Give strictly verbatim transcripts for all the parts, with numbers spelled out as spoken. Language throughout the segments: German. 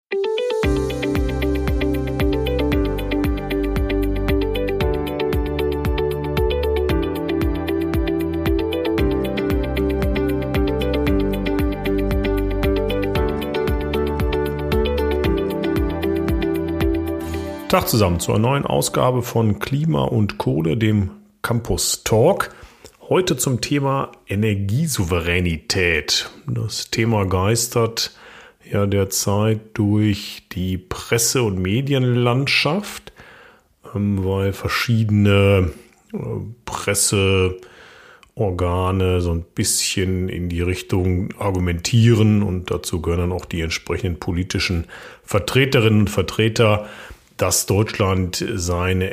Tag zusammen zu einer neuen Ausgabe von Klima und Kohle, dem Campus Talk. Heute zum Thema Energiesouveränität. Das Thema geistert ja derzeit durch die Presse- und Medienlandschaft, weil verschiedene Presseorgane so ein bisschen in die Richtung argumentieren und dazu gehören dann auch die entsprechenden politischen Vertreterinnen und Vertreter, dass Deutschland seine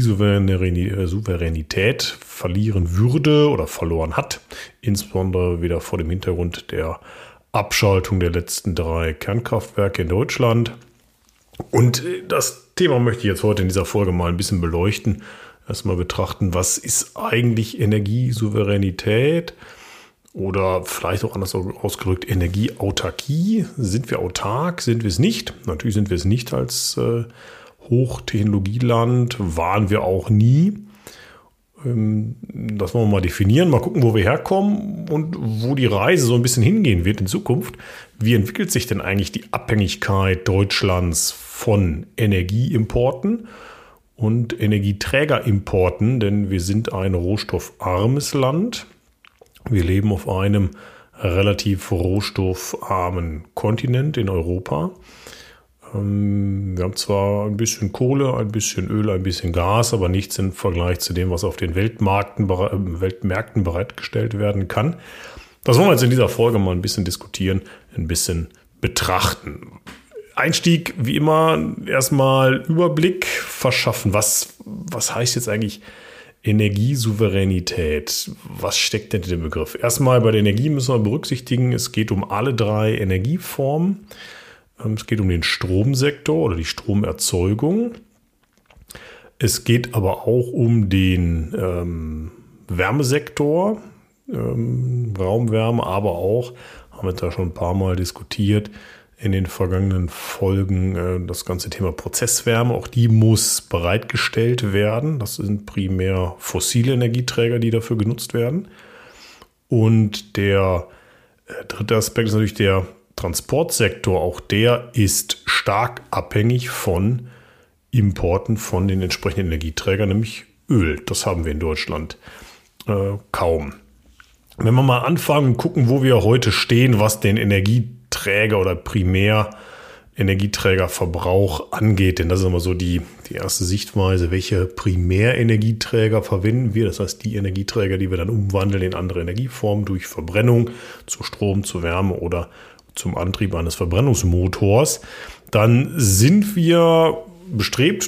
Energiesouveränität verlieren würde oder verloren hat, insbesondere wieder vor dem Hintergrund der Abschaltung der letzten drei Kernkraftwerke in Deutschland. Und das Thema möchte ich jetzt heute in dieser Folge mal ein bisschen beleuchten. Erstmal betrachten, was ist eigentlich Energiesouveränität oder vielleicht auch anders ausgedrückt Energieautarkie. Sind wir autark? Sind wir es nicht? Natürlich sind wir es nicht als äh, Hochtechnologieland, waren wir auch nie. Das wollen wir mal definieren, mal gucken, wo wir herkommen und wo die Reise so ein bisschen hingehen wird in Zukunft. Wie entwickelt sich denn eigentlich die Abhängigkeit Deutschlands von Energieimporten und Energieträgerimporten? Denn wir sind ein rohstoffarmes Land. Wir leben auf einem relativ rohstoffarmen Kontinent in Europa. Wir haben zwar ein bisschen Kohle, ein bisschen Öl, ein bisschen Gas, aber nichts im Vergleich zu dem, was auf den Weltmärkten, Weltmärkten bereitgestellt werden kann. Das wollen wir jetzt in dieser Folge mal ein bisschen diskutieren, ein bisschen betrachten. Einstieg, wie immer, erstmal Überblick verschaffen. Was, was heißt jetzt eigentlich Energiesouveränität? Was steckt denn in dem Begriff? Erstmal bei der Energie müssen wir berücksichtigen, es geht um alle drei Energieformen. Es geht um den Stromsektor oder die Stromerzeugung. Es geht aber auch um den ähm, Wärmesektor, ähm, Raumwärme, aber auch, haben wir da schon ein paar Mal diskutiert, in den vergangenen Folgen äh, das ganze Thema Prozesswärme. Auch die muss bereitgestellt werden. Das sind primär fossile Energieträger, die dafür genutzt werden. Und der äh, dritte Aspekt ist natürlich der Transportsektor, auch der ist stark abhängig von Importen von den entsprechenden Energieträgern, nämlich Öl. Das haben wir in Deutschland äh, kaum. Wenn wir mal anfangen und gucken, wo wir heute stehen, was den Energieträger oder Primärenergieträgerverbrauch angeht, denn das ist immer so die, die erste Sichtweise, welche Primärenergieträger verwenden wir, das heißt die Energieträger, die wir dann umwandeln in andere Energieformen durch Verbrennung zu Strom, zu Wärme oder zum Antrieb eines Verbrennungsmotors, dann sind wir bestrebt,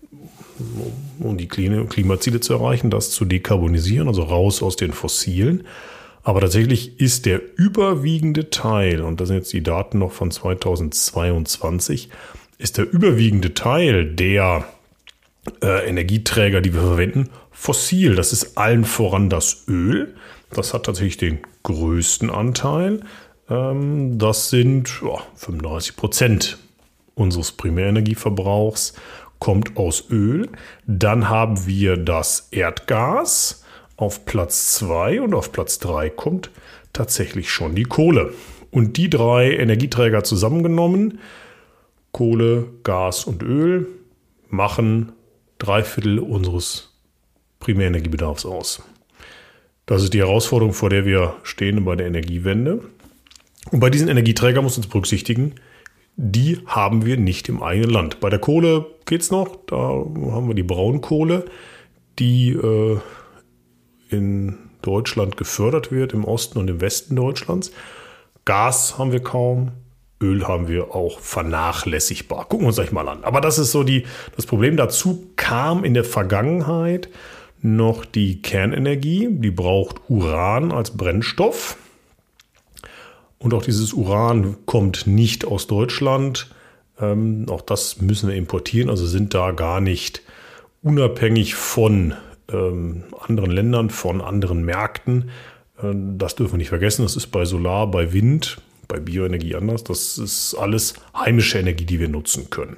um die Klimaziele zu erreichen, das zu dekarbonisieren, also raus aus den Fossilen. Aber tatsächlich ist der überwiegende Teil, und das sind jetzt die Daten noch von zweitausendzweiundzwanzig, ist der überwiegende Teil der äh, Energieträger, die wir verwenden, fossil. Das ist allen voran das Öl. Das hat tatsächlich den größten Anteil. Das sind ja, fünfunddreißig Prozent unseres Primärenergieverbrauchs kommt aus Öl. Dann haben wir das Erdgas auf Platz zwei und auf Platz drei kommt tatsächlich schon die Kohle. Und die drei Energieträger zusammengenommen, Kohle, Gas und Öl, machen drei Viertel unseres Primärenergiebedarfs aus. Das ist die Herausforderung, vor der wir stehen bei der Energiewende. Und bei diesen Energieträgern muss uns berücksichtigen, die haben wir nicht im eigenen Land. Bei der Kohle geht's noch, da haben wir die Braunkohle, die äh, in Deutschland gefördert wird, im Osten und im Westen Deutschlands. Gas haben wir kaum, Öl haben wir auch vernachlässigbar. Gucken wir uns gleich mal an. Aber das ist so die, das Problem. Dazu kam in der Vergangenheit noch die Kernenergie, die braucht Uran als Brennstoff. Und auch dieses Uran kommt nicht aus Deutschland. Ähm, auch das müssen wir importieren, also sind da gar nicht unabhängig von ähm, anderen Ländern, von anderen Märkten. Äh, das dürfen wir nicht vergessen. Das ist bei Solar, bei Wind bei Bioenergie anders. Das ist alles heimische Energie, die wir nutzen können.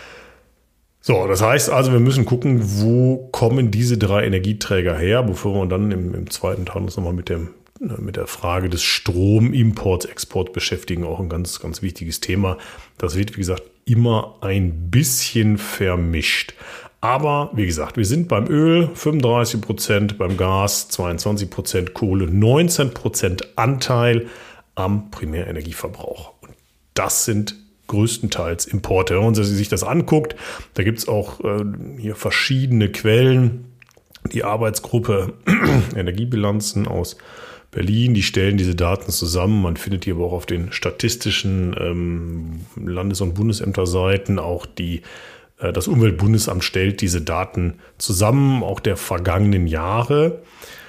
So, das heißt also, wir müssen gucken, wo kommen diese drei Energieträger her, bevor wir dann im, im zweiten Teil uns nochmal mit dem mit der Frage des Stromimports, Exports beschäftigen, auch ein ganz, ganz wichtiges Thema. Das wird, wie gesagt, immer ein bisschen vermischt. Aber, wie gesagt, wir sind beim Öl fünfunddreißig Prozent, beim Gas zweiundzwanzig Prozent, Kohle neunzehn Prozent Anteil am Primärenergieverbrauch. Und das sind größtenteils Importe. Wenn man sich das anguckt, da gibt es auch äh, hier verschiedene Quellen. Die Arbeitsgruppe Energiebilanzen aus Berlin, die stellen diese Daten zusammen. Man findet die aber auch auf den statistischen ähm, Landes- und Bundesämterseiten. Auch die, äh, das Umweltbundesamt stellt diese Daten zusammen, auch der vergangenen Jahre.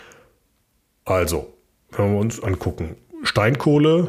Also, wenn wir uns angucken, Steinkohle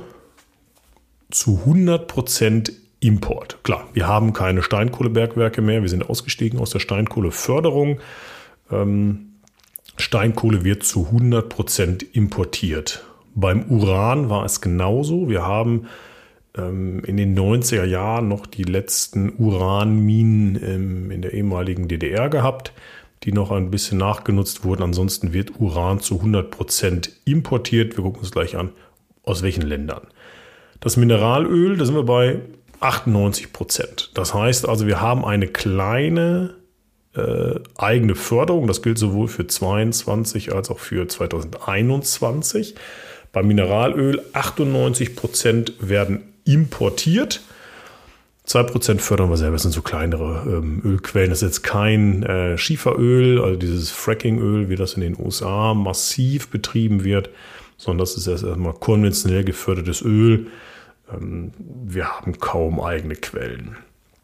zu hundert Prozent Import. Klar, wir haben keine Steinkohlebergwerke mehr. Wir sind ausgestiegen aus der Steinkohleförderung. Ähm, Steinkohle wird zu hundert Prozent importiert. Beim Uran war es genauso. Wir haben ähm, in den neunziger Jahren noch die letzten Uranminen ähm, in der ehemaligen D D R gehabt, die noch ein bisschen nachgenutzt wurden. Ansonsten wird Uran zu hundert Prozent importiert. Wir gucken uns gleich an, aus welchen Ländern. Das Mineralöl, da sind wir bei achtundneunzig Prozent. Das heißt also, wir haben eine kleine Äh, eigene Förderung. Das gilt sowohl für zweiundzwanzig als auch für zweitausendeinundzwanzig. Beim Mineralöl achtundneunzig Prozent werden importiert. zwei Prozent fördern wir selber. Das sind so kleinere ähm, Ölquellen. Das ist jetzt kein äh, Schieferöl, also dieses Frackingöl, wie das in den U S A massiv betrieben wird, sondern das ist erst einmal konventionell gefördertes Öl. Ähm, wir haben kaum eigene Quellen.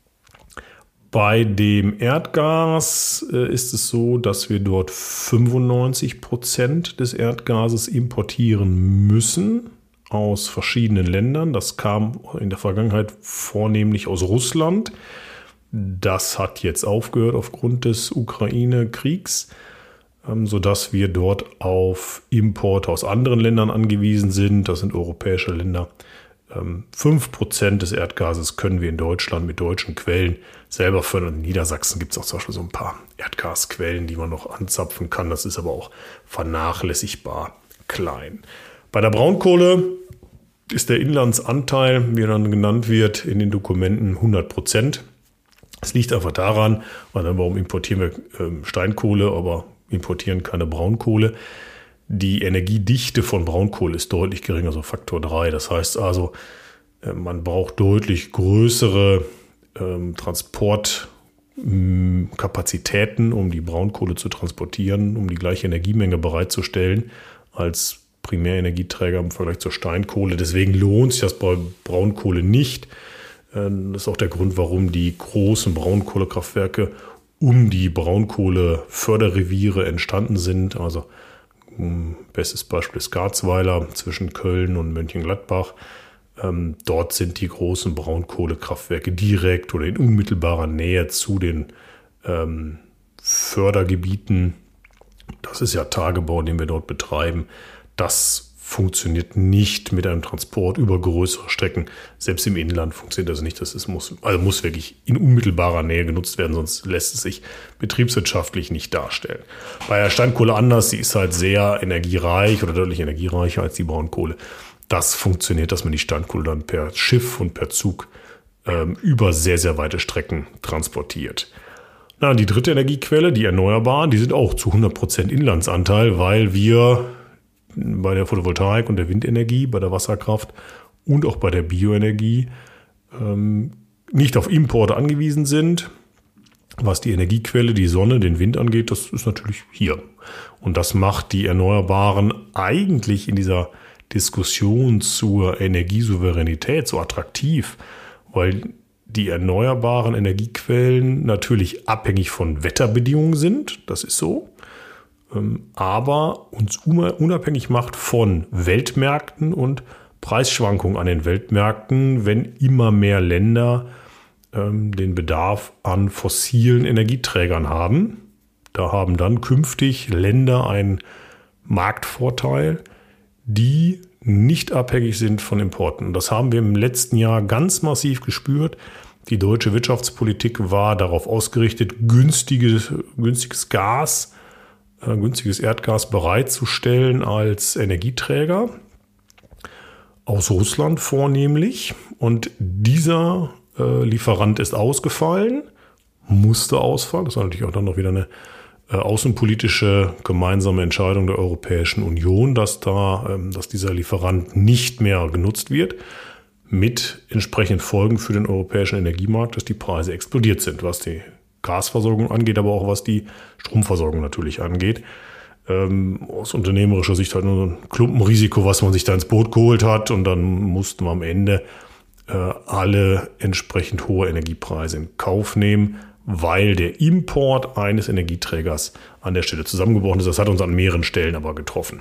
Bei dem Erdgas äh, ist es so, dass wir dort fünfundneunzig Prozent des Erdgases importieren müssen aus verschiedenen Ländern. Das kam in der Vergangenheit vornehmlich aus Russland. Das hat jetzt aufgehört aufgrund des Ukraine-Kriegs, ähm, sodass wir dort auf Importe aus anderen Ländern angewiesen sind. Das sind europäische Länder. fünf Prozent des Erdgases können wir in Deutschland mit deutschen Quellen selber fördern. In Niedersachsen gibt es auch zum Beispiel so ein paar Erdgasquellen, die man noch anzapfen kann. Das ist aber auch vernachlässigbar klein. Bei der Braunkohle ist der Inlandsanteil, wie er dann genannt wird, in den Dokumenten hundert Prozent. Es liegt einfach daran, warum importieren wir Steinkohle, aber importieren keine Braunkohle. Die Energiedichte von Braunkohle ist deutlich geringer, so Faktor drei. Das heißt also, man braucht deutlich größere ähm, Transportkapazitäten, um die Braunkohle zu transportieren, um die gleiche Energiemenge bereitzustellen als Primärenergieträger im Vergleich zur Steinkohle. Deswegen lohnt sich das bei Braunkohle nicht. Das ist auch der Grund, warum die großen Braunkohlekraftwerke um die Braunkohleförderreviere entstanden sind. Also bestes Beispiel ist Garzweiler zwischen Köln und Mönchengladbach. Ähm, dort sind die großen Braunkohlekraftwerke direkt oder in unmittelbarer Nähe zu den ähm, Fördergebieten. Das ist ja Tagebau, den wir dort betreiben. Das funktioniert nicht mit einem Transport über größere Strecken. Selbst im Inland funktioniert das nicht. Das ist, muss, also muss wirklich in unmittelbarer Nähe genutzt werden, sonst lässt es sich betriebswirtschaftlich nicht darstellen. Bei der Steinkohle anders, sie ist halt sehr energiereich oder deutlich energiereicher als die Braunkohle. Das funktioniert, dass man die Steinkohle dann per Schiff und per Zug ähm, über sehr, sehr weite Strecken transportiert. Na, die dritte Energiequelle, die Erneuerbaren, die sind auch zu hundert Prozent Inlandsanteil, weil wir bei der Photovoltaik und der Windenergie, bei der Wasserkraft und auch bei der Bioenergie ähm, nicht auf Importe angewiesen sind. Was die Energiequelle, die Sonne, den Wind angeht, das ist natürlich hier. Und das macht die Erneuerbaren eigentlich in dieser Diskussion zur Energiesouveränität so attraktiv, weil die erneuerbaren Energiequellen natürlich abhängig von Wetterbedingungen sind. Das ist so. Aber uns unabhängig macht von Weltmärkten und Preisschwankungen an den Weltmärkten, wenn immer mehr Länder ähm, den Bedarf an fossilen Energieträgern haben. Da haben dann künftig Länder einen Marktvorteil, die nicht abhängig sind von Importen. Und das haben wir im letzten Jahr ganz massiv gespürt. Die deutsche Wirtschaftspolitik war darauf ausgerichtet, günstiges, günstiges Gas, äh, günstiges Erdgas bereitzustellen als Energieträger. Aus Russland vornehmlich. Und dieser äh, Lieferant ist ausgefallen, musste ausfallen. Das war natürlich auch dann noch wieder eine äh, außenpolitische gemeinsame Entscheidung der Europäischen Union, dass, da, ähm, dass dieser Lieferant nicht mehr genutzt wird. Mit entsprechenden Folgen für den europäischen Energiemarkt, dass die Preise explodiert sind, was die Gasversorgung angeht, aber auch was die Stromversorgung natürlich angeht. Ähm, aus unternehmerischer Sicht halt nur so ein Klumpenrisiko, was man sich da ins Boot geholt hat. Und dann mussten wir am Ende äh, alle entsprechend hohe Energiepreise in Kauf nehmen, weil der Import eines Energieträgers an der Stelle zusammengebrochen ist. Das hat uns an mehreren Stellen aber getroffen.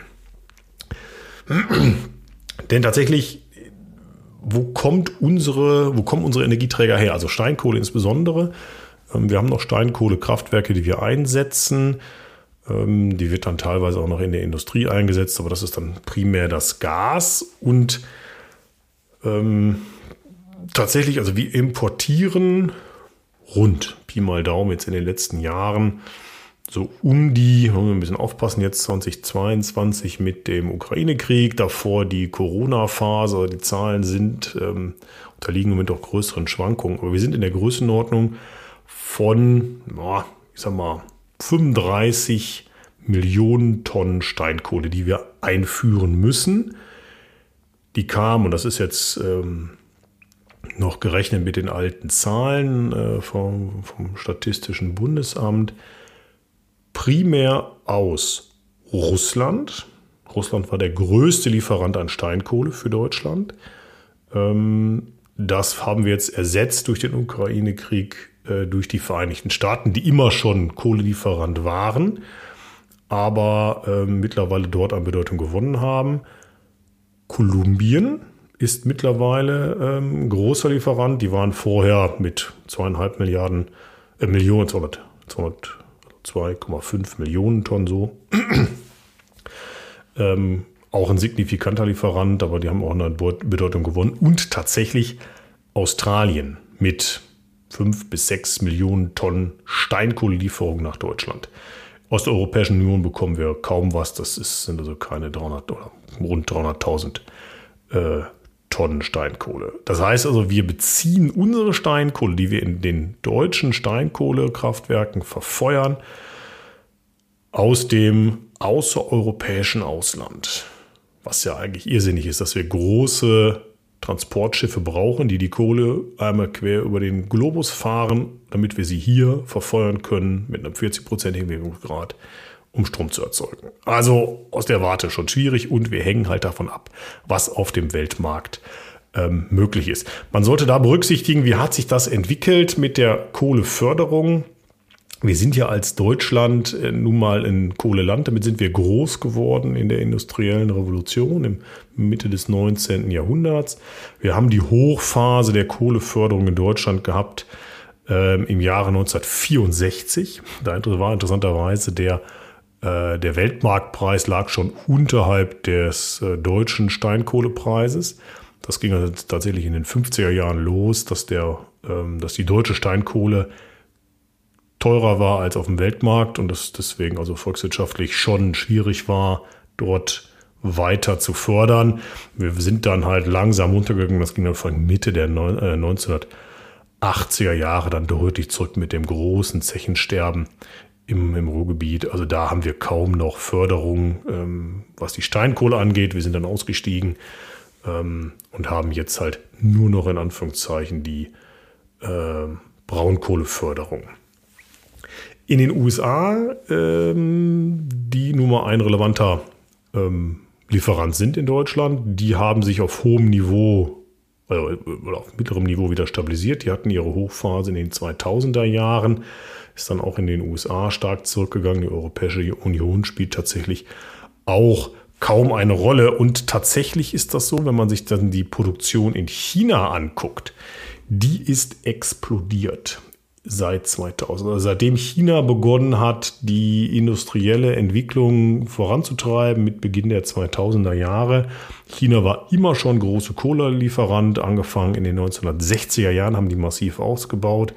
Denn tatsächlich, wo kommt unsere, wo kommen unsere Energieträger her? Also Steinkohle insbesondere. Ähm, wir haben noch Steinkohlekraftwerke, die wir einsetzen. Die wird dann teilweise auch noch in der Industrie eingesetzt, aber das ist dann primär das Gas. Und ähm, tatsächlich, also wir importieren rund, Pi mal Daumen jetzt in den letzten Jahren, so um die, wollen wir ein bisschen aufpassen, jetzt zwanzig zweiundzwanzig mit dem Ukraine-Krieg, davor die Corona-Phase, die Zahlen sind, ähm, unterliegen im Moment auch größeren Schwankungen, aber wir sind in der Größenordnung von, ja, ich sag mal, fünfunddreißig Millionen Tonnen Steinkohle, die wir einführen müssen. Die kamen, und das ist jetzt ähm, noch gerechnet mit den alten Zahlen äh, vom, vom Statistischen Bundesamt, primär aus Russland. Russland war der größte Lieferant an Steinkohle für Deutschland. Ähm, das haben wir jetzt ersetzt durch den Ukraine-Krieg, durch die Vereinigten Staaten, die immer schon Kohlelieferant waren, aber äh, mittlerweile dort an Bedeutung gewonnen haben. Kolumbien ist mittlerweile ähm, großer Lieferant. Die waren vorher mit zweieinhalb Milliarden, äh, Millionen, zwei Komma fünf Millionen Tonnen so. ähm, auch ein signifikanter Lieferant, aber die haben auch eine Bedeutung gewonnen. Und tatsächlich Australien mit fünf bis sechs Millionen Tonnen Steinkohlelieferung nach Deutschland. Aus der Europäischen Union bekommen wir kaum was. Das ist, sind also keine dreihundert oder rund dreihunderttausend äh, Tonnen Steinkohle. Das heißt also, wir beziehen unsere Steinkohle, die wir in den deutschen Steinkohlekraftwerken verfeuern, aus dem außereuropäischen Ausland. Was ja eigentlich irrsinnig ist, dass wir große Transportschiffe brauchen, die die Kohle einmal quer über den Globus fahren, damit wir sie hier verfeuern können mit einem vierzig-prozentigen Wirkungsgrad, um Strom zu erzeugen. Also aus der Warte schon schwierig und wir hängen halt davon ab, was auf dem Weltmarkt ähm, möglich ist. Man sollte da berücksichtigen, wie hat sich das entwickelt mit der Kohleförderung. Wir sind ja als Deutschland äh, nun mal ein Kohleland, damit sind wir groß geworden in der industriellen Revolution im Mitte des neunzehnten Jahrhunderts. Wir haben die Hochphase der Kohleförderung in Deutschland gehabt äh, im Jahre neunzehnhundertvierundsechzig. Da war interessanterweise der, äh, der Weltmarktpreis lag schon unterhalb des äh, deutschen Steinkohlepreises. Das ging also tatsächlich in den fünfziger Jahren los, dass, der, äh, dass die deutsche Steinkohle teurer war als auf dem Weltmarkt und das deswegen also volkswirtschaftlich schon schwierig war, dort weiter zu fördern. Wir sind dann halt langsam runtergegangen, das ging dann von Mitte der neunzehnhundertachtziger Jahre dann deutlich zurück mit dem großen Zechensterben im, im Ruhrgebiet. Also da haben wir kaum noch Förderung, ähm, was die Steinkohle angeht. Wir sind dann ausgestiegen ähm, und haben jetzt halt nur noch in Anführungszeichen die äh, Braunkohleförderung. In den U S A, ähm, die Nummer ein relevanter ähm, Lieferant sind in Deutschland, die haben sich auf hohem Niveau oder auf mittlerem Niveau wieder stabilisiert. Die hatten ihre Hochphase in den zweitausender Jahren, ist dann auch in den U S A stark zurückgegangen. Die Europäische Union spielt tatsächlich auch kaum eine Rolle. Und tatsächlich ist das so, wenn man sich dann die Produktion in China anguckt, die ist explodiert. seit zweitausend. Also seitdem China begonnen hat, die industrielle Entwicklung voranzutreiben mit Beginn der zweitausender Jahre. China war immer schon große Kohlelieferant. Angefangen in den neunzehnhundertsechziger Jahren haben die massiv ausgebaut.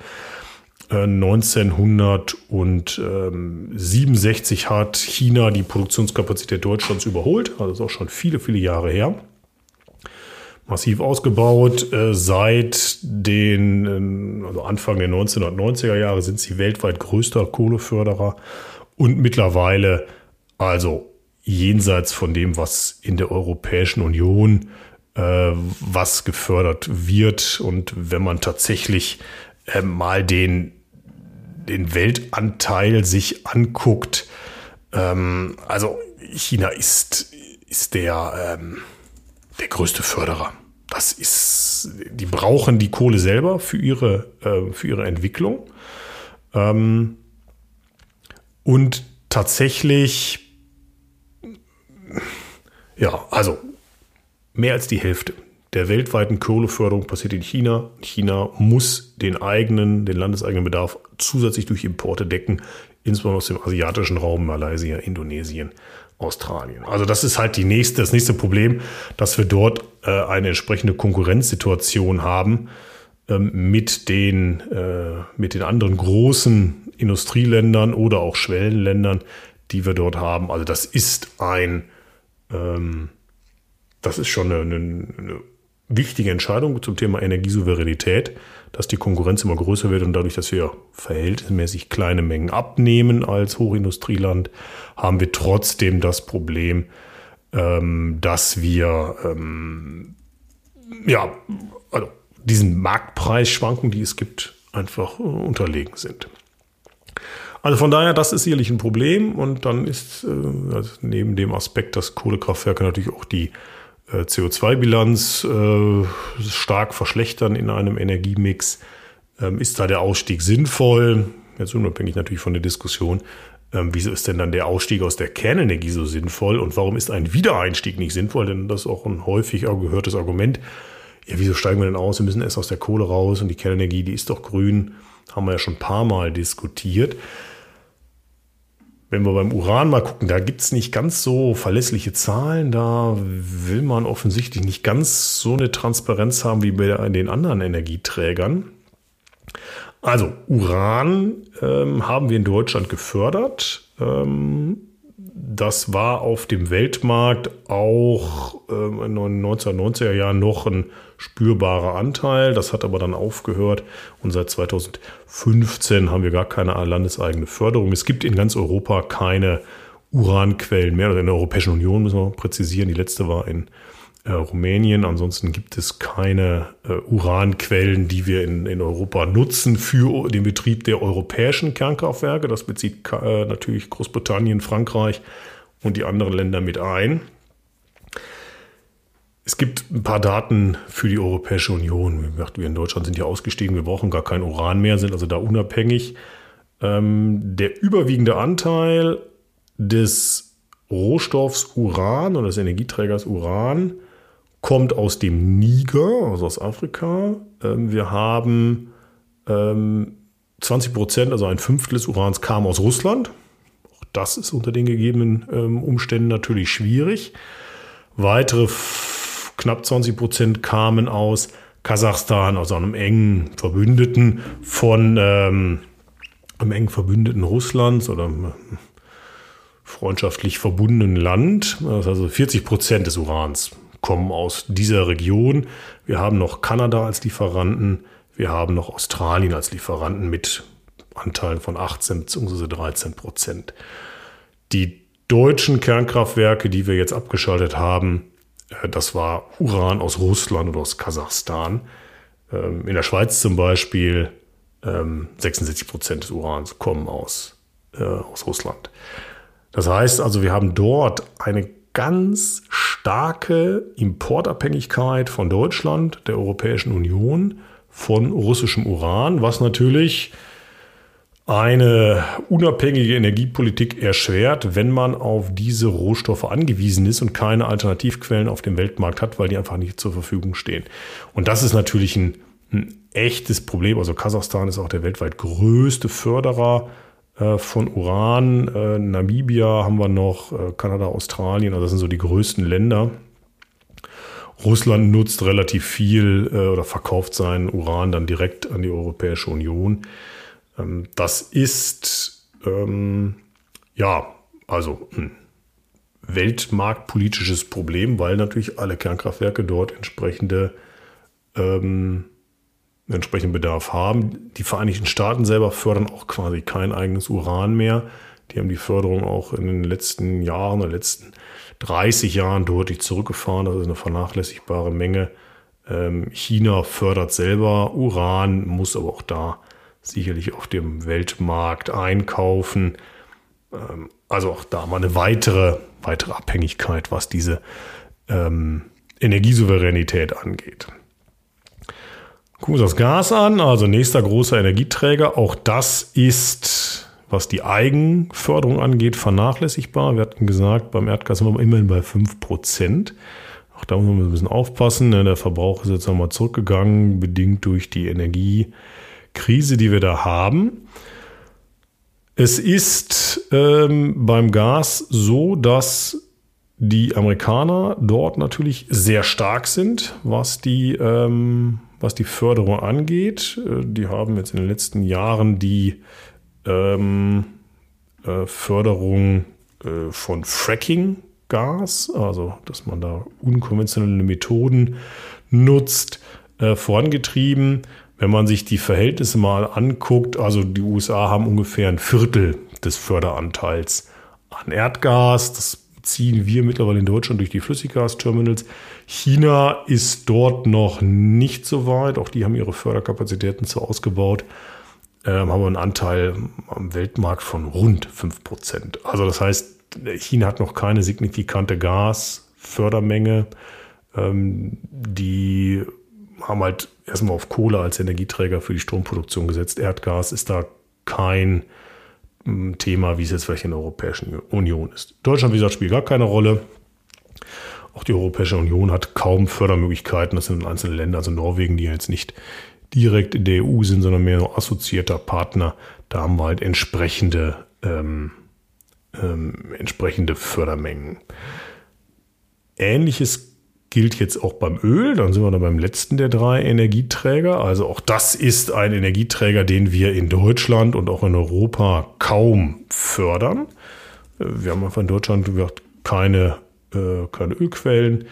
neunzehnhundertsiebenundsechzig hat China die Produktionskapazität Deutschlands überholt. Also das ist auch schon viele, viele Jahre her. Massiv ausgebaut. Äh, seit den, also Anfang der neunzehnhundertneunziger Jahre sind sie weltweit größter Kohleförderer und mittlerweile also jenseits von dem, was in der Europäischen Union äh, was gefördert wird. Und wenn man tatsächlich äh, mal den, den Weltanteil sich anguckt, ähm, also China ist, ist der, ähm, der größte Förderer. Das ist, die brauchen die Kohle selber für ihre, äh, für ihre Entwicklung. Ähm, und tatsächlich, ja, also mehr als die Hälfte der weltweiten Kohleförderung passiert in China. China muss den eigenen, den landeseigenen Bedarf zusätzlich durch Importe decken, insbesondere aus dem asiatischen Raum, Malaysia, Indonesien, Australien. Also das ist halt die nächste, das nächste Problem, dass wir dort äh, eine entsprechende Konkurrenzsituation haben ähm, mit den, äh, mit den anderen großen Industrieländern oder auch Schwellenländern, die wir dort haben. Also das ist ein, ähm, das ist schon eine, eine, eine wichtige Entscheidung zum Thema Energiesouveränität, dass die Konkurrenz immer größer wird und dadurch, dass wir verhältnismäßig kleine Mengen abnehmen als Hochindustrieland, haben wir trotzdem das Problem, ähm, dass wir ähm, ja, also diesen Marktpreisschwankungen, die es gibt, einfach äh, unterlegen sind. Also von daher, das ist sicherlich ein Problem und dann ist äh, also neben dem Aspekt, dass Kohlekraftwerke natürlich auch die C O zwei Bilanz äh, stark verschlechtern in einem Energiemix. Ähm, ist da der Ausstieg sinnvoll? Jetzt unabhängig natürlich von der Diskussion, ähm, wieso ist denn dann der Ausstieg aus der Kernenergie so sinnvoll und warum ist ein Wiedereinstieg nicht sinnvoll? Denn das ist auch ein häufig gehörtes Argument. Ja, wieso steigen wir denn aus? Wir müssen erst aus der Kohle raus und die Kernenergie, die ist doch grün. Haben wir ja schon ein paar Mal diskutiert. Wenn wir beim Uran mal gucken, da gibt es nicht ganz so verlässliche Zahlen. Da will man offensichtlich nicht ganz so eine Transparenz haben wie bei den anderen Energieträgern. Also Uran ähm, haben wir in Deutschland gefördert. Ähm, das war auf dem Weltmarkt auch ähm, in den neunzehnhundertneunziger Jahren noch ein spürbarer Anteil. Das hat aber dann aufgehört und seit zweitausendfünfzehn haben wir gar keine landeseigene Förderung. Es gibt in ganz Europa keine Uranquellen mehr. Also in der Europäischen Union müssen wir präzisieren. Die letzte war in äh, Rumänien. Ansonsten gibt es keine äh, Uranquellen, die wir in, in Europa nutzen für den Betrieb der europäischen Kernkraftwerke. Das bezieht äh, natürlich Großbritannien, Frankreich und die anderen Länder mit ein. Es gibt ein paar Daten für die Europäische Union. Wie gesagt, wir in Deutschland sind ja ausgestiegen, wir brauchen gar kein Uran mehr, sind also da unabhängig. Ähm, der überwiegende Anteil des Rohstoffs Uran oder des Energieträgers Uran kommt aus dem Niger, also aus Afrika. Ähm, wir haben ähm, zwanzig Prozent, also ein Fünftel des Urans kam aus Russland. Auch das ist unter den gegebenen ähm, Umständen natürlich schwierig. Weitere knapp zwanzig Prozent kamen aus Kasachstan, also einem engen Verbündeten von ähm, einem engen Verbündeten Russlands oder einem freundschaftlich verbundenen Land. Also vierzig Prozent des Urans kommen aus dieser Region. Wir haben noch Kanada als Lieferanten, wir haben noch Australien als Lieferanten mit Anteilen von achtzehn bzw. dreizehn Prozent. Die deutschen Kernkraftwerke, die wir jetzt abgeschaltet haben, das war Uran aus Russland oder aus Kasachstan. In der Schweiz zum Beispiel sechsundsechzig Prozent des Urans kommen aus, äh, aus Russland. Das heißt also, wir haben dort eine ganz starke Importabhängigkeit von Deutschland, der Europäischen Union, von russischem Uran, was natürlich eine unabhängige Energiepolitik erschwert, wenn man auf diese Rohstoffe angewiesen ist und keine Alternativquellen auf dem Weltmarkt hat, weil die einfach nicht zur Verfügung stehen. Und das ist natürlich ein, ein echtes Problem. Also Kasachstan ist auch der weltweit größte Förderer äh, von Uran. Äh, Namibia haben wir noch, äh, Kanada, Australien, also das sind so die größten Länder. Russland nutzt relativ viel äh, oder verkauft seinen Uran dann direkt an die Europäische Union. Ähm, das ist, ähm, ja, also ein weltmarktpolitisches Problem, weil natürlich alle Kernkraftwerke dort entsprechende, ähm, entsprechenden Bedarf haben. Die Vereinigten Staaten selber fördern auch quasi kein eigenes Uran mehr. Die haben die Förderung auch in den letzten Jahren oder letzten dreißig Jahren deutlich zurückgefahren. Das ist eine vernachlässigbare Menge. Ähm, China fördert selber Uran, muss aber auch da sicherlich auf dem Weltmarkt einkaufen. Ähm, also auch da mal eine weitere, weitere Abhängigkeit, was diese ähm, Energiesouveränität angeht. Gucken wir uns das Gas an, also nächster großer Energieträger. Auch das ist, was die Eigenförderung angeht, vernachlässigbar. Wir hatten gesagt, beim Erdgas sind wir immerhin bei fünf Prozent. Auch da muss man ein bisschen aufpassen. Der Verbrauch ist jetzt nochmal zurückgegangen, bedingt durch die Energiekrise, die wir da haben. Es ist ähm, beim Gas so, dass die Amerikaner dort natürlich sehr stark sind, was die, ähm, was die Förderung angeht. Die haben jetzt in den letzten Jahren die ähm, äh, Förderung äh, von Fracking-Gas, also dass man da unkonventionelle Methoden nutzt, äh, vorangetrieben. Wenn man sich die Verhältnisse mal anguckt, also die U S A haben ungefähr ein Viertel des Förderanteils an Erdgas. Das beziehen wir mittlerweile in Deutschland durch die Flüssiggasterminals. China ist dort noch nicht so weit. Auch die haben ihre Förderkapazitäten zwar ausgebaut, ähm, haben einen Anteil am Weltmarkt von rund fünf Prozent. Also das heißt, China hat noch keine signifikante Gasfördermenge. Ähm, die haben halt erstmal auf Kohle als Energieträger für die Stromproduktion gesetzt. Erdgas ist da kein ähm, Thema, wie es jetzt vielleicht in der Europäischen Union ist. Deutschland, wie gesagt, spielt gar keine Rolle. Auch die Europäische Union hat kaum Fördermöglichkeiten. Das sind einzelne Länder, also Norwegen, die jetzt nicht direkt in der E U sind, sondern mehr nur assoziierter Partner. Da haben wir halt entsprechende, ähm, ähm, entsprechende Fördermengen. Ähnliches gilt jetzt auch beim Öl. Dann sind wir dann beim letzten der drei Energieträger. Also auch das ist ein Energieträger, den wir in Deutschland und auch in Europa kaum fördern. Wir haben einfach in Deutschland keine, äh, keine Ölquellen.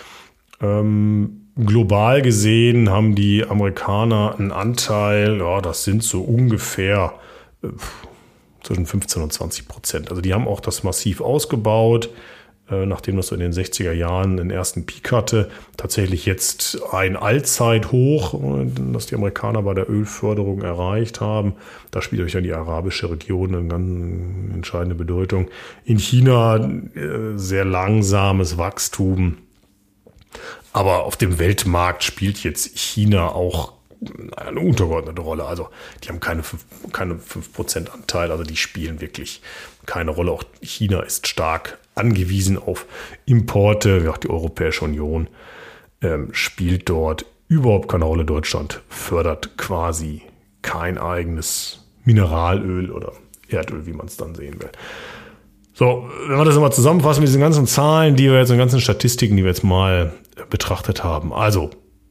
Ähm, global gesehen haben die Amerikaner einen Anteil, ja, das sind so ungefähr äh, zwischen fünfzehn und zwanzig Prozent. Also die haben auch das massiv ausgebaut, äh, nachdem das so in den sechziger Jahren den ersten Peak hatte. Tatsächlich jetzt ein Allzeithoch, äh, das die Amerikaner bei der Ölförderung erreicht haben. Da spielt euch ja die arabische Region eine ganz entscheidende Bedeutung. In China äh, sehr langsames Wachstum. Aber auf dem Weltmarkt spielt jetzt China auch eine untergeordnete Rolle. Also die haben keine fünf, keine fünf Prozent Anteil, also die spielen wirklich keine Rolle. Auch China ist stark angewiesen auf Importe. Auch die Europäische Union ähm, spielt dort überhaupt keine Rolle. Deutschland fördert quasi kein eigenes Mineralöl oder Erdöl, wie man es dann sehen will. So, wenn wir das mal zusammenfassen mit diesen ganzen Zahlen, die wir jetzt, und ganzen Statistiken, die wir jetzt mal betrachtet haben. Also,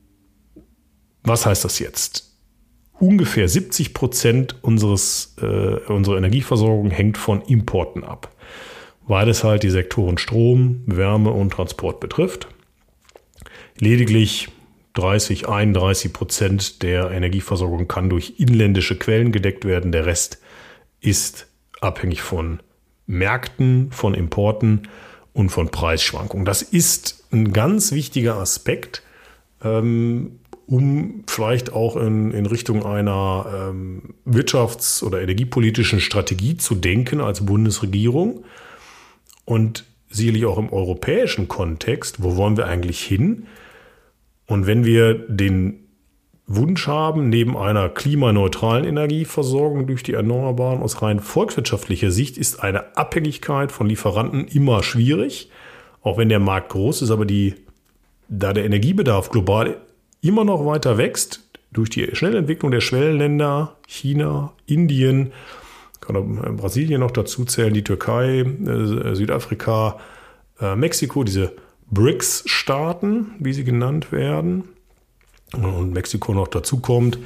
was heißt das jetzt? Ungefähr siebzig Prozent unseres, äh, unserer Energieversorgung hängt von Importen ab, weil es halt die Sektoren Strom, Wärme und Transport betrifft. Lediglich dreißig, einunddreißig Prozent der Energieversorgung kann durch inländische Quellen gedeckt werden. Der Rest ist abhängig von Märkten, von Importen und von Preisschwankungen. Das ist ein ganz wichtiger Aspekt, ähm, um vielleicht auch in, in Richtung einer ähm, wirtschafts- oder energiepolitischen Strategie zu denken als Bundesregierung und sicherlich auch im europäischen Kontext. Wo wollen wir eigentlich hin? Und wenn wir den Wunsch haben, neben einer klimaneutralen Energieversorgung durch die Erneuerbaren aus rein volkswirtschaftlicher Sicht ist eine Abhängigkeit von Lieferanten immer schwierig, auch wenn der Markt groß ist, aber die, da der Energiebedarf global immer noch weiter wächst, durch die schnelle Entwicklung der Schwellenländer, China, Indien, kann auch Brasilien noch dazu zählen, die Türkei, äh, Südafrika, äh, Mexiko, diese B R I C S-Staaten, wie sie genannt werden, und Mexiko noch dazu kommt.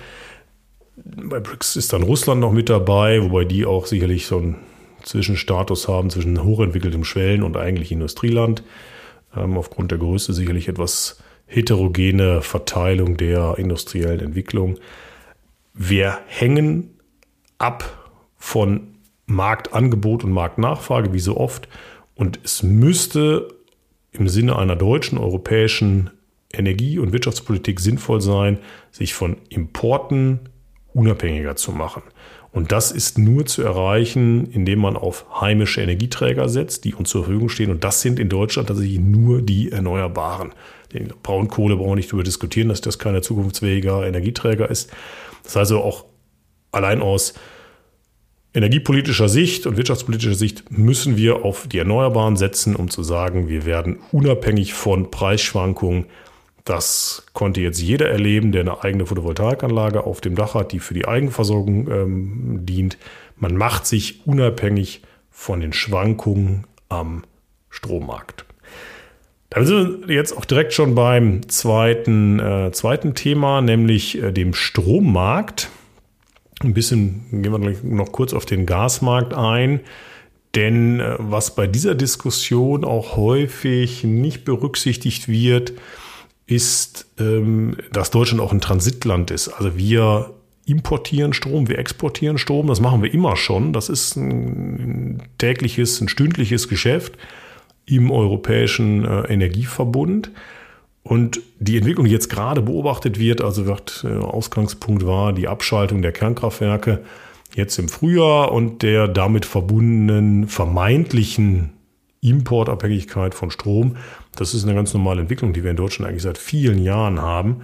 Bei B R I C S ist dann Russland noch mit dabei, wobei die auch sicherlich so einen Zwischenstatus haben zwischen hochentwickeltem Schwellen- und eigentlich Industrieland. Ähm, aufgrund der Größe sicherlich etwas heterogene Verteilung der industriellen Entwicklung. Wir hängen ab von Marktangebot und Marktnachfrage, wie so oft. Und es müsste im Sinne einer deutschen, europäischen Energie- und Wirtschaftspolitik sinnvoll sein, sich von Importen unabhängiger zu machen. Und das ist nur zu erreichen, indem man auf heimische Energieträger setzt, die uns zur Verfügung stehen. Und das sind in Deutschland tatsächlich nur die Erneuerbaren. Den Braunkohle brauchen wir nicht darüber diskutieren, dass das kein zukunftsfähiger Energieträger ist. Das heißt also auch allein aus energiepolitischer Sicht und wirtschaftspolitischer Sicht müssen wir auf die Erneuerbaren setzen, um zu sagen, wir werden unabhängig von Preisschwankungen. Das konnte jetzt jeder erleben, der eine eigene Photovoltaikanlage auf dem Dach hat, die für die Eigenversorgung ähm, dient. Man macht sich unabhängig von den Schwankungen am Strommarkt. Dann sind wir jetzt auch direkt schon beim zweiten, äh, zweiten Thema, nämlich äh, dem Strommarkt. Ein bisschen gehen wir noch kurz auf den Gasmarkt ein. Denn äh, was bei dieser Diskussion auch häufig nicht berücksichtigt wird, ist, ähm, dass Deutschland auch ein Transitland ist. Also wir importieren Strom, wir exportieren Strom, das machen wir immer schon. Das ist ein tägliches, ein stündliches Geschäft im Europäischen äh, Energieverbund. Und die Entwicklung, die jetzt gerade beobachtet wird, also wird, äh, Ausgangspunkt war die Abschaltung der Kernkraftwerke jetzt im Frühjahr und der damit verbundenen vermeintlichen Importabhängigkeit von Strom. Das ist eine ganz normale Entwicklung, die wir in Deutschland eigentlich seit vielen Jahren haben.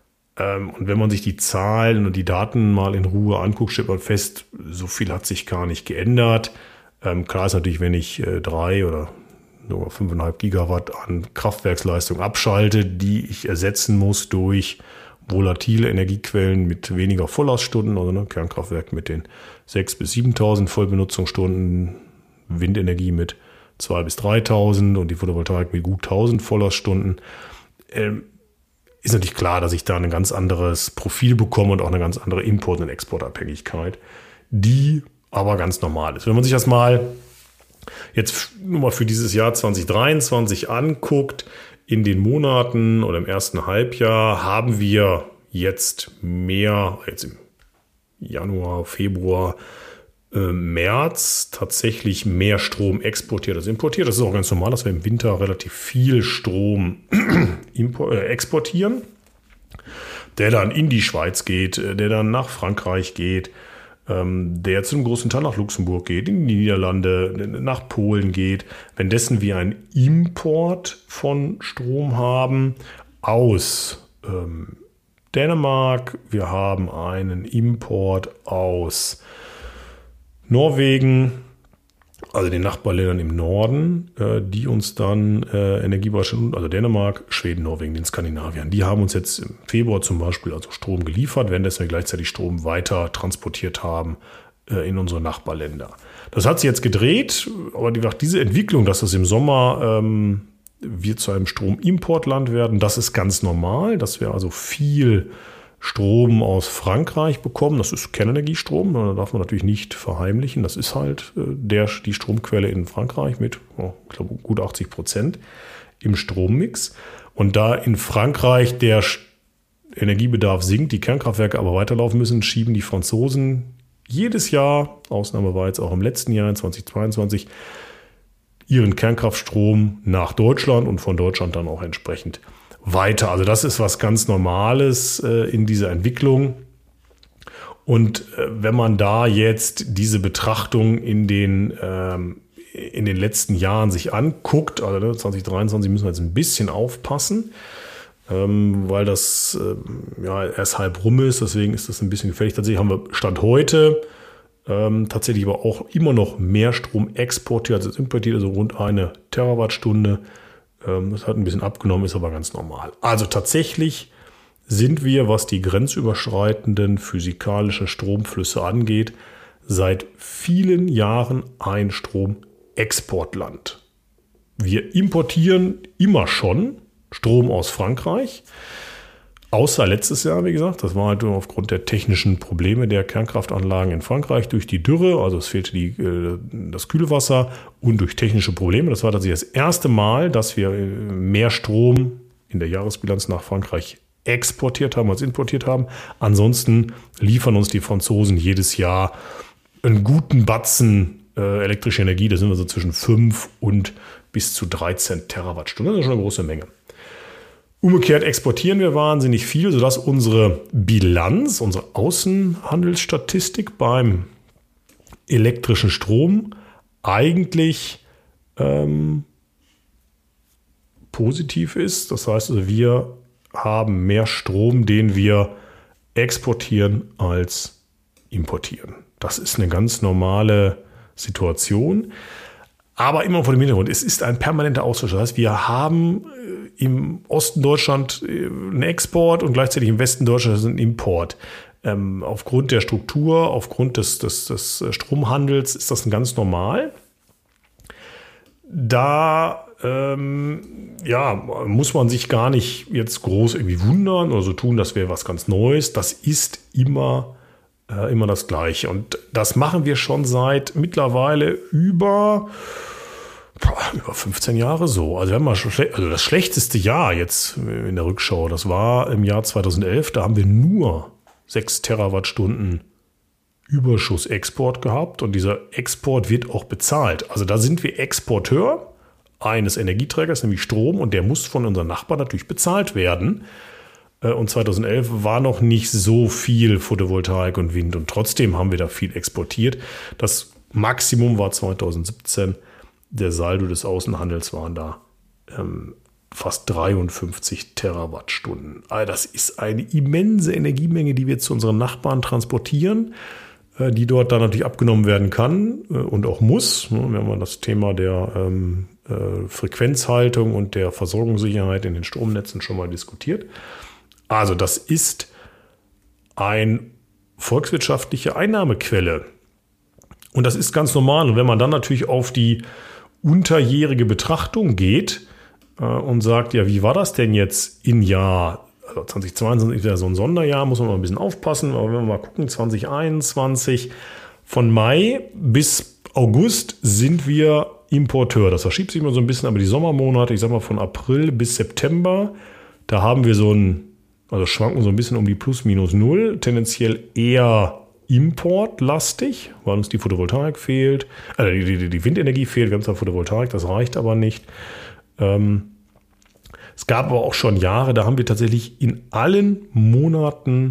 Und wenn man sich die Zahlen und die Daten mal in Ruhe anguckt, stellt man fest, so viel hat sich gar nicht geändert. Klar ist natürlich, wenn ich drei oder nur fünfeinhalb Gigawatt an Kraftwerksleistung abschalte, die ich ersetzen muss durch volatile Energiequellen mit weniger Vollaussstunden, also ne, Kernkraftwerk mit den sechstausend bis siebentausend Vollbenutzungsstunden, Windenergie mit zweitausend bis dreitausend und die Photovoltaik mit gut tausend Vollaussstunden, ähm, ist natürlich klar, dass ich da ein ganz anderes Profil bekomme und auch eine ganz andere Import- und Exportabhängigkeit, die aber ganz normal ist. Wenn man sich das mal jetzt nur mal für dieses Jahr zwanzig dreiundzwanzig anguckt, in den Monaten oder im ersten Halbjahr haben wir jetzt mehr, jetzt im Januar, Februar, äh, März tatsächlich mehr Strom exportiert als importiert. Das ist auch ganz normal, dass wir im Winter relativ viel Strom impor- äh, exportieren, der dann in die Schweiz geht, der dann nach Frankreich geht, ähm, der zum großen Teil nach Luxemburg geht, in die Niederlande, nach Polen geht. Währenddessen wir einen Import von Strom haben aus ähm, Dänemark, wir haben einen Import aus Norwegen, also den Nachbarländern im Norden, äh, die uns dann äh, Energie bereitstellen, also Dänemark, Schweden, Norwegen, den Skandinaviern. Die haben uns jetzt im Februar zum Beispiel also Strom geliefert, währenddessen wir gleichzeitig Strom weiter transportiert haben äh, in unsere Nachbarländer. Das hat sich jetzt gedreht, aber die, diese Entwicklung, dass das im Sommer ähm, wir zu einem Stromimportland werden, das ist ganz normal, dass wir also viel Strom aus Frankreich bekommen. Das ist Kernenergiestrom, da darf man natürlich nicht verheimlichen. Das ist halt äh, der, die Stromquelle in Frankreich mit, oh, ich glaube, gut achtzig Prozent im Strommix. Und da in Frankreich der Energiebedarf sinkt, die Kernkraftwerke aber weiterlaufen müssen, schieben die Franzosen jedes Jahr, Ausnahme war jetzt auch im letzten Jahr, zwanzig zweiundzwanzig, ihren Kernkraftstrom nach Deutschland und von Deutschland dann auch entsprechend weiter. Also das ist was ganz Normales äh, in dieser Entwicklung. Und äh, wenn man da jetzt diese Betrachtung in den, ähm, in den letzten Jahren sich anguckt, also ne, zwanzig dreiundzwanzig müssen wir jetzt ein bisschen aufpassen, ähm, weil das äh, ja erst halb rum ist, deswegen ist das ein bisschen gefährlich. Tatsächlich haben wir Stand heute ähm, tatsächlich aber auch immer noch mehr Strom exportiert als importiert, also rund eine Terawattstunde. Das hat ein bisschen abgenommen, ist aber ganz normal. Also tatsächlich sind wir, was die grenzüberschreitenden physikalischen Stromflüsse angeht, seit vielen Jahren ein Stromexportland. Wir importieren immer schon Strom aus Frankreich, außer letztes Jahr, wie gesagt. Das war halt aufgrund der technischen Probleme der Kernkraftanlagen in Frankreich durch die Dürre, also es fehlte die, das Kühlwasser und durch technische Probleme. Das war tatsächlich das erste Mal, dass wir mehr Strom in der Jahresbilanz nach Frankreich exportiert haben als importiert haben. Ansonsten liefern uns die Franzosen jedes Jahr einen guten Batzen äh, elektrische Energie. Da sind wir so zwischen fünf und bis zu dreizehn Terawattstunden. Das ist schon eine große Menge. Umgekehrt exportieren wir wahnsinnig viel, sodass unsere Bilanz, unsere Außenhandelsstatistik beim elektrischen Strom eigentlich ähm, positiv ist. Das heißt also, wir haben mehr Strom, den wir exportieren als importieren. Das ist eine ganz normale Situation. Aber immer vor dem Hintergrund, es ist ein permanenter Austausch. Das heißt, wir haben im Osten Deutschland einen Export und gleichzeitig im Westen Deutschland einen Import. Ähm, aufgrund der Struktur, aufgrund des, des, des Stromhandels ist das ganz normal. Da ähm, ja, muss man sich gar nicht jetzt groß irgendwie wundern oder so tun, das wäre was ganz Neues. Das ist immer, äh, immer das Gleiche. Und das machen wir schon seit mittlerweile über, boah, über fünfzehn Jahre so. Also, wir haben mal schon schle- also das schlechteste Jahr jetzt in der Rückschau, das war im Jahr zweitausendelf. Da haben wir nur sechs Terawattstunden Überschussexport gehabt. Und dieser Export wird auch bezahlt. Also da sind wir Exporteur eines Energieträgers, nämlich Strom, und der muss von unseren Nachbarn natürlich bezahlt werden. Und zweitausendelf war noch nicht so viel Photovoltaik und Wind und trotzdem haben wir da viel exportiert. Das Maximum war zweitausendsiebzehn. Der Saldo des Außenhandels waren da ähm, fast dreiundfünfzig Terawattstunden. Also das ist eine immense Energiemenge, die wir zu unseren Nachbarn transportieren, äh, die dort dann natürlich abgenommen werden kann äh, und auch muss. Wir haben mal das Thema der ähm, Frequenzhaltung und der Versorgungssicherheit in den Stromnetzen schon mal diskutiert. Also das ist eine volkswirtschaftliche Einnahmequelle. Und das ist ganz normal. Und wenn man dann natürlich auf die unterjährige Betrachtung geht äh, und sagt, ja, wie war das denn jetzt im Jahr, also zweitausendzweiundzwanzig ist ja so ein Sonderjahr, muss man mal ein bisschen aufpassen, aber wenn wir mal gucken, zweitausendeinundzwanzig, von Mai bis August sind wir Importeur. Das verschiebt sich immer so ein bisschen, aber die Sommermonate, ich sag mal von April bis September, da haben wir so ein, also schwanken so ein bisschen um die plus minus null, tendenziell eher importlastig, weil uns die Photovoltaik fehlt, also die, die, die Windenergie fehlt, wir haben zwar Photovoltaik, das reicht aber nicht. Ähm, es gab aber auch schon Jahre, da haben wir tatsächlich in allen Monaten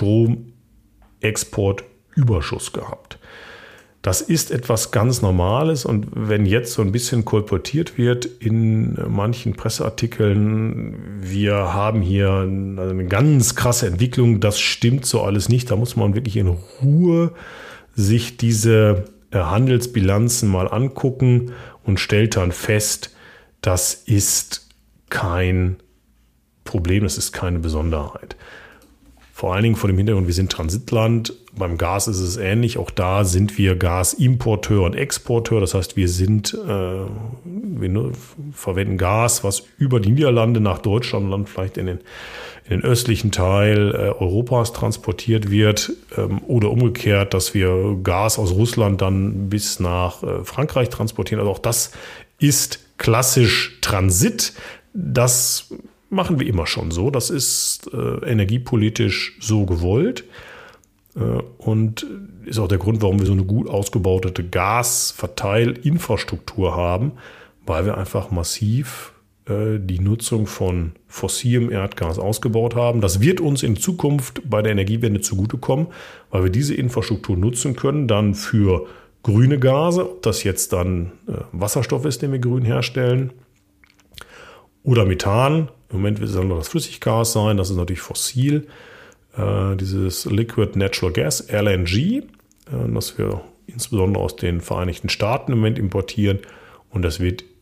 Stromexportüberschuss gehabt. Das ist etwas ganz Normales und wenn jetzt so ein bisschen kolportiert wird in manchen Presseartikeln, wir haben hier eine ganz krasse Entwicklung, das stimmt so alles nicht. Da muss man wirklich in Ruhe sich diese Handelsbilanzen mal angucken und stellt dann fest, das ist kein Problem, das ist keine Besonderheit. Vor allen Dingen vor dem Hintergrund, wir sind Transitland. Beim Gas ist es ähnlich. Auch da sind wir Gasimporteur und Exporteur. Das heißt, wir sind, äh, wir verwenden Gas, was über die Niederlande nach Deutschland und dann vielleicht in den, in den östlichen Teil äh, Europas transportiert wird. Ähm, oder umgekehrt, dass wir Gas aus Russland dann bis nach äh, Frankreich transportieren. Also auch das ist klassisch Transit. Das machen wir immer schon so. Das ist äh, energiepolitisch so gewollt äh, und ist auch der Grund, warum wir so eine gut ausgebaute Gasverteilinfrastruktur haben, weil wir einfach massiv äh, die Nutzung von fossilem Erdgas ausgebaut haben. Das wird uns in Zukunft bei der Energiewende zugutekommen, weil wir diese Infrastruktur nutzen können, dann für grüne Gase, ob das jetzt dann äh, Wasserstoff ist, den wir grün herstellen, oder Methan. Im Moment wird es dann noch das Flüssiggas sein, das ist natürlich fossil. Äh, dieses Liquid Natural Gas, L N G, äh, das wir insbesondere aus den Vereinigten Staaten im Moment importieren. Und das wird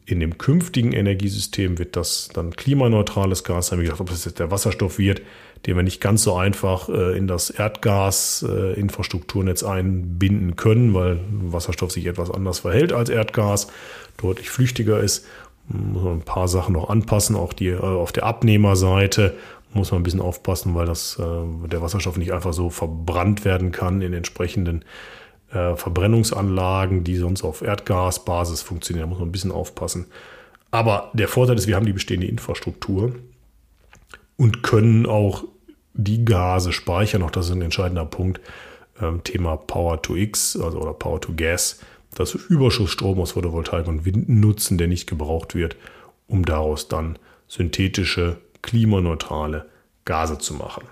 in dem künftigen Energiesystem wird das dann klimaneutrales Gas sein. Wie gesagt, ob das jetzt der Wasserstoff wird, den wir nicht ganz so einfach äh, in das Erdgas-Infrastrukturnetz äh, einbinden können, weil Wasserstoff sich etwas anders verhält als Erdgas, deutlich flüchtiger ist. Muss man ein paar Sachen noch anpassen. Auch die äh, auf der Abnehmerseite muss man ein bisschen aufpassen, weil das, äh, der Wasserstoff nicht einfach so verbrannt werden kann in entsprechenden äh, Verbrennungsanlagen, die sonst auf Erdgasbasis funktionieren. Da muss man ein bisschen aufpassen. Aber der Vorteil ist, wir haben die bestehende Infrastruktur und können auch die Gase speichern. Auch das ist ein entscheidender Punkt. Ähm, Thema Power to X, also oder Power to Gas. Das Überschussstrom aus Photovoltaik und Wind nutzen, der nicht gebraucht wird, um daraus dann synthetische, klimaneutrale Gase zu machen.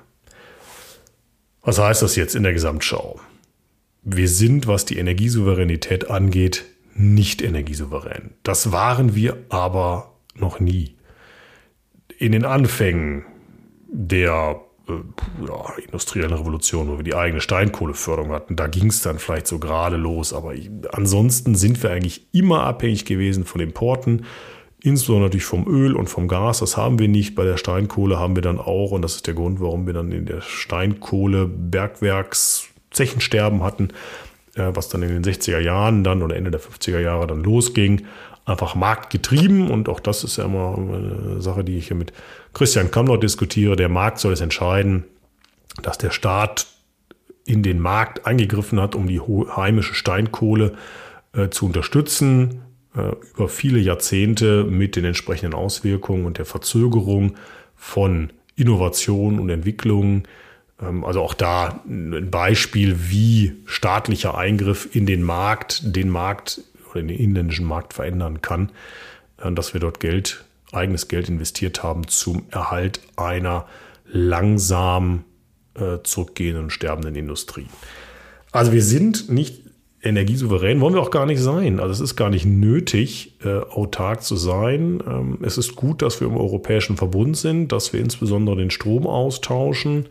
Was heißt das jetzt in der Gesamtschau? Wir sind, was die Energiesouveränität angeht, nicht energiesouverän. Das waren wir aber noch nie. In den Anfängen der äh, ja, industriellen Revolution, wo wir die eigene Steinkohleförderung hatten, da ging es dann vielleicht so gerade los. Aber ansonsten sind wir eigentlich immer abhängig gewesen von Importen, insbesondere natürlich vom Öl und vom Gas. Das haben wir nicht. Bei der Steinkohle haben wir dann auch, und das ist der Grund, warum wir dann in der Steinkohle Bergwerks-Zechensterben hatten, äh, was dann in den sechziger Jahren dann oder Ende der fünfziger Jahre dann losging. Einfach marktgetrieben, und auch das ist ja immer eine Sache, die ich hier mit Christian Kamlott diskutiere. Der Markt soll es entscheiden, dass der Staat in den Markt eingegriffen hat, um die heimische Steinkohle äh, zu unterstützen, äh, über viele Jahrzehnte mit den entsprechenden Auswirkungen und der Verzögerung von Innovation und Entwicklung. Ähm, also auch da ein Beispiel, wie staatlicher Eingriff in den Markt, den Markt oder den inländischen Markt verändern kann, dass wir dort Geld, eigenes Geld investiert haben zum Erhalt einer langsam äh, zurückgehenden und sterbenden Industrie. Also wir sind nicht energiesouverän, wollen wir auch gar nicht sein. Also es ist gar nicht nötig, äh, autark zu sein. Ähm, es ist gut, dass wir im Europäischen Verbund sind, dass wir insbesondere den Strom austauschen.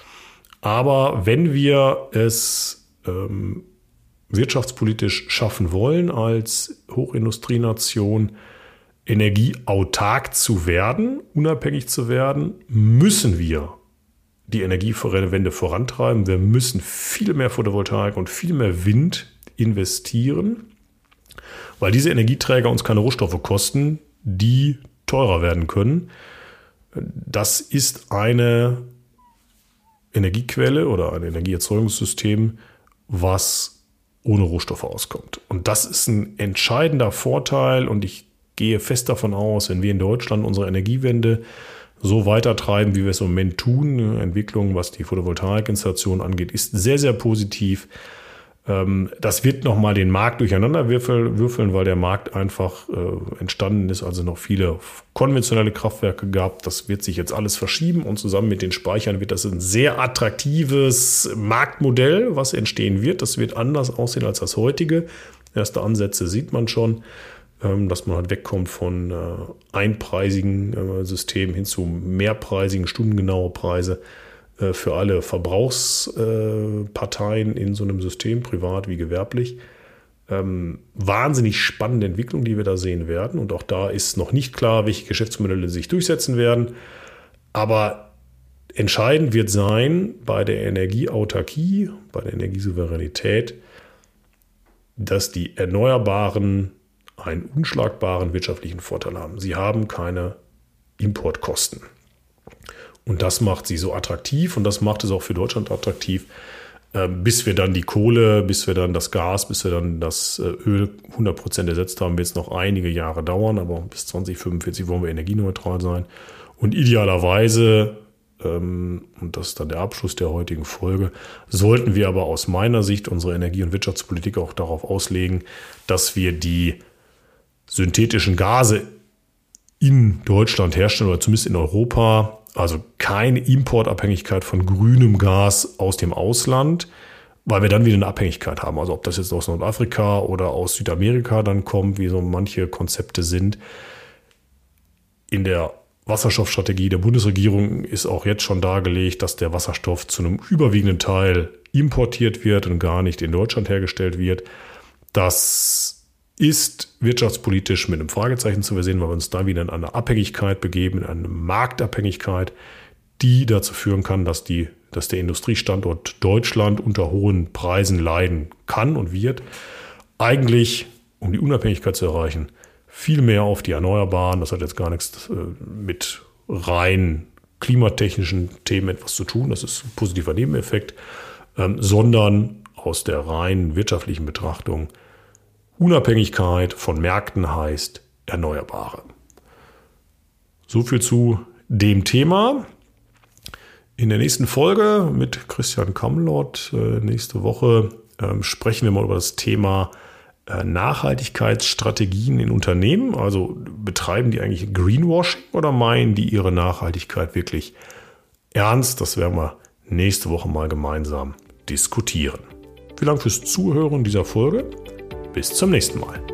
Aber wenn wir es ähm, wirtschaftspolitisch schaffen wollen, als Hochindustrienation energieautark zu werden, unabhängig zu werden, müssen wir die Energiewende vorantreiben. Wir müssen viel mehr Photovoltaik und viel mehr Wind investieren, weil diese Energieträger uns keine Rohstoffe kosten, die teurer werden können. Das ist eine Energiequelle oder ein Energieerzeugungssystem, was ohne Rohstoffe auskommt. Und das ist ein entscheidender Vorteil, und ich gehe fest davon aus, wenn wir in Deutschland unsere Energiewende so weitertreiben, wie wir es im Moment tun, die Entwicklung, was die Photovoltaikinstallation angeht, ist sehr, sehr positiv. Das wird nochmal den Markt durcheinander würfeln, weil der Markt einfach entstanden ist, also noch viele konventionelle Kraftwerke gab. Das wird sich jetzt alles verschieben, und zusammen mit den Speichern wird das ein sehr attraktives Marktmodell, was entstehen wird. Das wird anders aussehen als das heutige. Erste Ansätze sieht man schon, dass man halt wegkommt von einpreisigen Systemen hin zu mehrpreisigen, stundengenaue Preise für alle Verbrauchsparteien in so einem System, privat wie gewerblich. Ähm, wahnsinnig spannende Entwicklung, die wir da sehen werden. Und auch da ist noch nicht klar, welche Geschäftsmodelle sich durchsetzen werden. Aber entscheidend wird sein bei der Energieautarkie, bei der Energiesouveränität, dass die Erneuerbaren einen unschlagbaren wirtschaftlichen Vorteil haben. Sie haben keine Importkosten. Und das macht sie so attraktiv, und das macht es auch für Deutschland attraktiv, äh, bis wir dann die Kohle, bis wir dann das Gas, bis wir dann das äh, Öl hundert Prozent ersetzt haben, wird es noch einige Jahre dauern, aber bis zwanzig fünfundvierzig wollen wir energieneutral sein. Und idealerweise, ähm, und das ist dann der Abschluss der heutigen Folge, sollten wir aber aus meiner Sicht unsere Energie- und Wirtschaftspolitik auch darauf auslegen, dass wir die synthetischen Gase in Deutschland herstellen, oder zumindest in Europa. Also keine Importabhängigkeit von grünem Gas aus dem Ausland, weil wir dann wieder eine Abhängigkeit haben. Also ob das jetzt aus Nordafrika oder aus Südamerika dann kommt, wie so manche Konzepte sind. In der Wasserstoffstrategie der Bundesregierung ist auch jetzt schon dargelegt, dass der Wasserstoff zu einem überwiegenden Teil importiert wird und gar nicht in Deutschland hergestellt wird. Das ist wirtschaftspolitisch mit einem Fragezeichen zu versehen, weil wir uns da wieder in eine Abhängigkeit begeben, in eine Marktabhängigkeit, die dazu führen kann, dass, die, dass der Industriestandort Deutschland unter hohen Preisen leiden kann und wird. Eigentlich, um die Unabhängigkeit zu erreichen, viel mehr auf die Erneuerbaren, das hat jetzt gar nichts mit rein klimatechnischen Themen etwas zu tun, das ist ein positiver Nebeneffekt, ähm, sondern aus der rein wirtschaftlichen Betrachtung Unabhängigkeit von Märkten heißt Erneuerbare. So viel zu dem Thema. In der nächsten Folge mit Christian Kamlott, äh, nächste Woche, äh, sprechen wir mal über das Thema äh, Nachhaltigkeitsstrategien in Unternehmen. Also betreiben die eigentlich Greenwashing oder meinen die ihre Nachhaltigkeit wirklich ernst? Das werden wir nächste Woche mal gemeinsam diskutieren. Vielen Dank fürs Zuhören dieser Folge. Bis zum nächsten Mal.